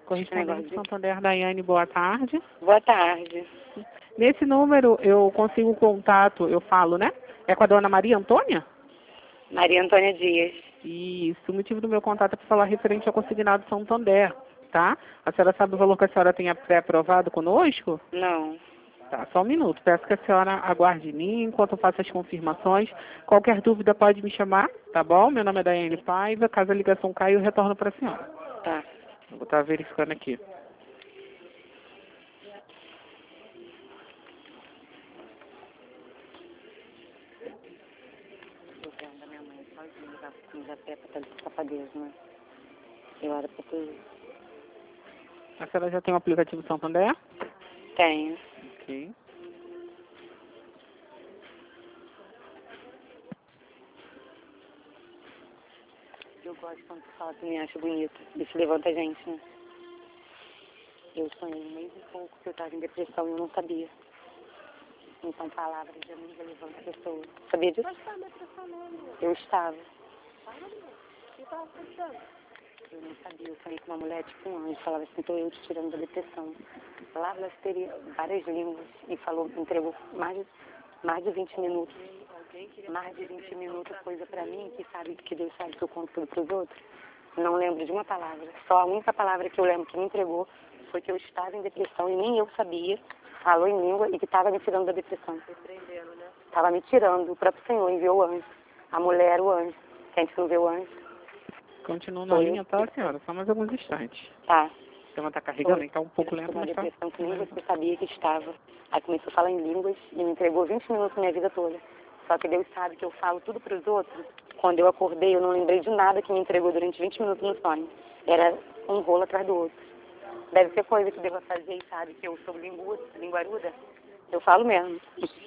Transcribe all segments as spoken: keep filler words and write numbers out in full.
correspondente de Santander, Daiane, boa tarde. Boa tarde. Nesse número eu consigo contato, eu falo, né? É com a dona Maria Antônia? Maria Antônia Dias. Isso, o motivo do meu contato é para falar referente ao consignado Santander, tá? A senhora sabe o valor que a senhora tenha pré-aprovado conosco? Não. Tá, só um minuto. Peço que a senhora aguarde em mim enquanto eu faço as confirmações. Qualquer dúvida pode me chamar, tá bom? Meu nome é Daiane Paiva. Caso a ligação caia, eu retorno para a senhora. Tá. Eu vou estar verificando aqui. Eu quero da minha mãe sozinha, já, já peca, tá de safadeza, né? Eu era pra ter... A senhora já tem o aplicativo Santander? Tenho. Ok. Eu gosto quando tu fala que me acha bonita. Isso levanta a gente, né? Eu sonhei um mês e pouco que eu estava em depressão e eu não sabia. Então, palavras de amiga levanta a pessoa. Sabia disso? Eu estava. Eu não sabia. Eu sonhei com uma mulher, tipo um anjo. Falava assim, estou eu te tirando da depressão. Falava, ela teria várias línguas e falou, entregou mais de, mais de vinte minutos. Mais de vinte minutos, coisa pra mim, que sabe que Deus sabe que eu conto tudo pros outros. Não lembro de uma palavra. Só a única palavra que eu lembro que me entregou foi que eu estava em depressão e nem eu sabia. Falou em língua e que estava me tirando da depressão. Surpreendendo, né? Estava me tirando. O próprio Senhor enviou o anjo. A mulher era o anjo. Quem não vê o anjo? Continua na linha, tá, senhora? Só mais alguns instantes. Tá. O sistema está carregando, então um pouco lento, uma mas tá. depressão que nem você sabia que estava. Aí começou a falar em línguas e me entregou vinte minutos da minha vida toda. Só que Deus sabe que eu falo tudo para os outros. Quando eu acordei, eu não lembrei de nada que me entregou durante vinte minutos no sonho. Era um rolo atrás do outro. Deve ser coisa que deva fazer e sabe que eu sou lingu, linguaruda. Eu falo mesmo.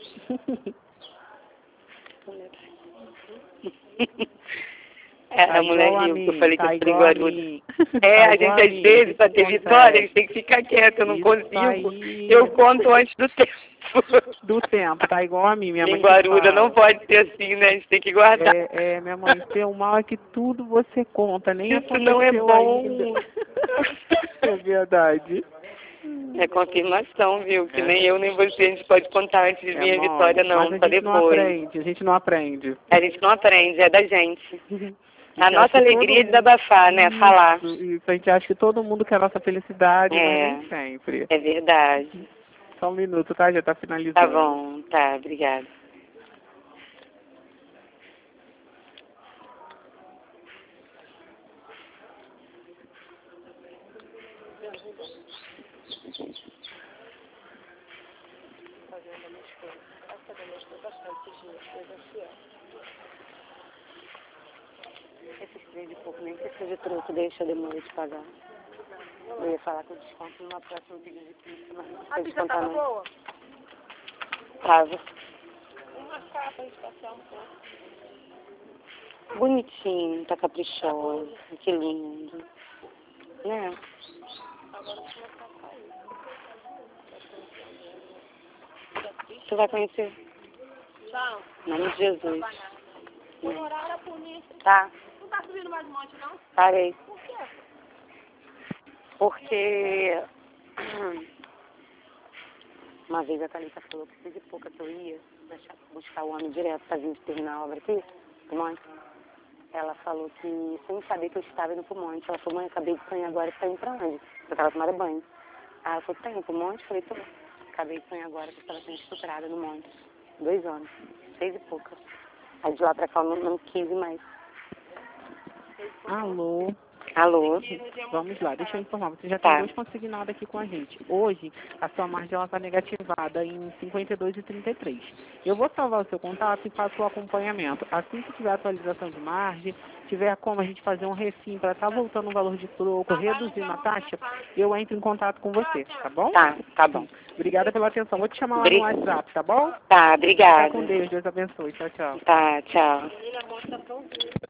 É, tá a mulher riu riu, que eu falei tá que eu sou linguaruda. tá É, a gente às vezes, para ter vitória, a gente tem que ficar quieto, eu não Isso consigo. aí. Eu conto antes do tempo. Do tempo, tá igual a mim, minha mãe. Linguaruda não pode ser assim, né? A gente tem que guardar. É, é, minha mãe, seu mal é que tudo você conta, nem Isso não é bom. ainda. É verdade. É confirmação, viu? Que É. nem eu nem você a gente pode contar antes de É, minha mãe, vitória, não, mas só a gente não depois. aprende, a gente não aprende. A gente não aprende, é da gente. A gente nossa alegria é desabafar, né? Isso, Falar. Isso, a gente acha que todo mundo quer a nossa felicidade, É. mas nem sempre. É verdade. Só um minuto, tá? Já tá finalizando. Tá bom, tá, obrigada. Esses três e pouco nem precisa de troco, deixa eu demorar de pagar. Eu ia falar com desconto numa próxima pedido de pizza, mas não precisa A pizza descontar tava não. boa? Tava. Uma capa espacial um pouco. Bonitinho, tá caprichoso, que lindo. Né? Agora eu vou começar a sair. Você vai conhecer? Tchau. Em nome de Jesus. O horário é por mim. Tá, Não tá subindo mais um monte, não? parei. Por quê? Porque uma vez a Thalita falou que seis e pouca que eu ia deixar, buscar o homem direto pra vir terminar a obra aqui, pro monte. Ela falou que, sem saber que eu estava indo pro monte, ela falou, mãe, acabei de sonhar agora que tá indo pra onde? Eu tava tomando banho. Aí ela falou, tá indo pro monte? Eu falei, tô. Acabei de sonhar agora que eu estava sendo estuprada no monte. Dois anos, seis e pouca. Aí de lá pra cá eu não, não quis ir mais. Alô? Alô? Vamos lá, deixa eu informar. Você já Tá. tem dois consignados aqui com a gente. Hoje, a sua margem está negativada em cinquenta e dois e trinta e três. Eu vou salvar o seu contato e faço o acompanhamento. Assim que tiver atualização de margem, tiver como a gente fazer um refim para estar tá voltando o valor de troco, reduzindo a taxa, eu entro em contato com você, tá bom? Tá, tá bom. Obrigada pela atenção. Vou te chamar lá Obri- no WhatsApp, tá bom? Tá, Fica obrigada. com Deus. Deus abençoe. Tchau, tchau. Tá, tchau.